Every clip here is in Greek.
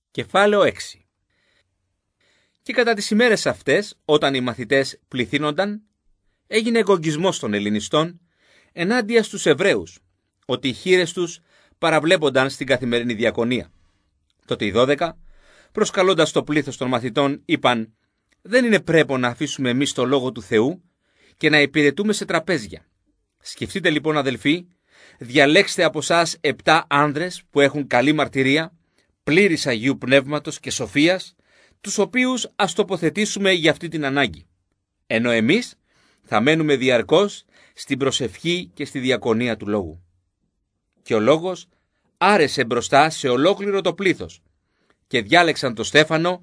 Κεφάλαιο 6. Και κατά τις ημέρες αυτές, όταν οι μαθητές πληθύνονταν, έγινε εγκογγισμός των Ελληνιστών ενάντια στους Εβραίους, ότι οι χείλες τους παραβλέπονταν στην καθημερινή διακονία. Τότε οι 12, προσκαλώντας το πλήθος των μαθητών, είπαν: «Δεν είναι πρέπον να αφήσουμε εμείς το λόγο του Θεού και να υπηρετούμε σε τραπέζια. Σκεφτείτε λοιπόν, αδελφοί, διαλέξτε από εσάς 7 άνδρες που έχουν καλή μαρτυρία, πλήρης Αγίου Πνεύματος και σοφίας, τους οποίους ας τοποθετήσουμε για αυτή την ανάγκη. Ενώ εμείς θα μένουμε διαρκώς στην προσευχή και στη διακονία του λόγου». Και ο λόγος άρεσε μπροστά σε ολόκληρο το πλήθος και διάλεξαν τον Στέφανο,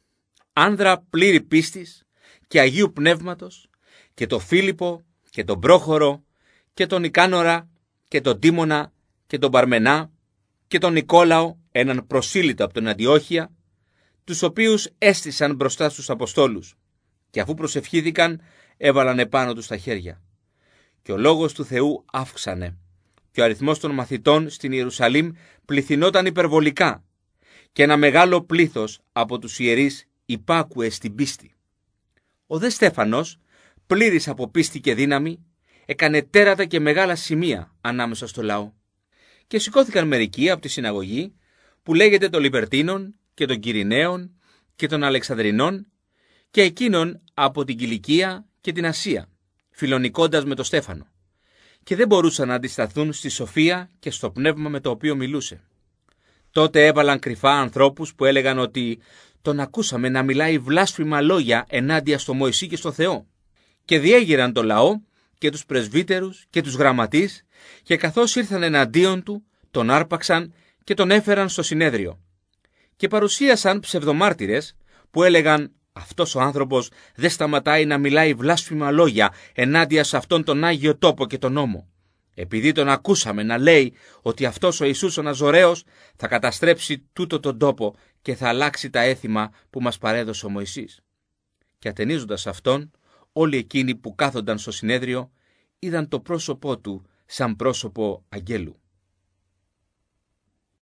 άνδρα πλήρη πίστης και Αγίου Πνεύματος, και τον Φίλιππο και τον Πρόχορο και τον Νικάνορα και τον Τίμωνα και τον Παρμενά και τον Νικόλαο, έναν προσήλυτο από τον Αντιόχεια, τους οποίους έστησαν μπροστά στους Αποστόλους, και αφού προσευχήθηκαν έβαλαν επάνω τους τα χέρια. Και ο λόγος του Θεού αύξανε και ο αριθμός των μαθητών στην Ιερουσαλήμ πληθυνόταν υπερβολικά, και ένα μεγάλο πλήθος από τους ιερείς υπάκουε στην πίστη. Ο δε Στέφανος, πλήρης από πίστη και δύναμη, έκανε τέρατα και μεγάλα σημεία ανάμεσα στο λαό. Και σηκώθηκαν μερικοί από τη συναγωγή, που λέγεται των Λιβερτίνων και των Κυριναίων και των Αλεξανδρινών, και εκείνων από την Κιλικία και την Ασία, φιλονικώντας με τον Στέφανο, και δεν μπορούσαν να αντισταθούν στη σοφία και στο πνεύμα με το οποίο μιλούσε. Τότε έβαλαν κρυφά ανθρώπους που έλεγαν ότι τον ακούσαμε να μιλάει βλάσφημα λόγια ενάντια στο Μωυσή και στο Θεό, και διέγειραν το λαό και τους πρεσβύτερους και τους γραμματείς, και καθώς ήρθαν εναντίον του, τον άρπαξαν και τον έφεραν στο συνέδριο. Και παρουσίασαν ψευδομάρτυρες που έλεγαν: «Αυτός ο άνθρωπος δεν σταματάει να μιλάει βλάσφημα λόγια ενάντια σε αυτόν τον Άγιο τόπο και τον νόμο. Επειδή τον ακούσαμε να λέει ότι αυτός ο Ιησούς ο Ναζωραίος θα καταστρέψει τούτο τον τόπο και θα αλλάξει τα έθιμα που μας παρέδωσε ο Μωυσής». Και ατενίζοντας αυτόν, όλοι εκείνοι που κάθονταν στο συνέδριο είδαν το πρόσωπό του σαν πρόσωπο αγγέλου.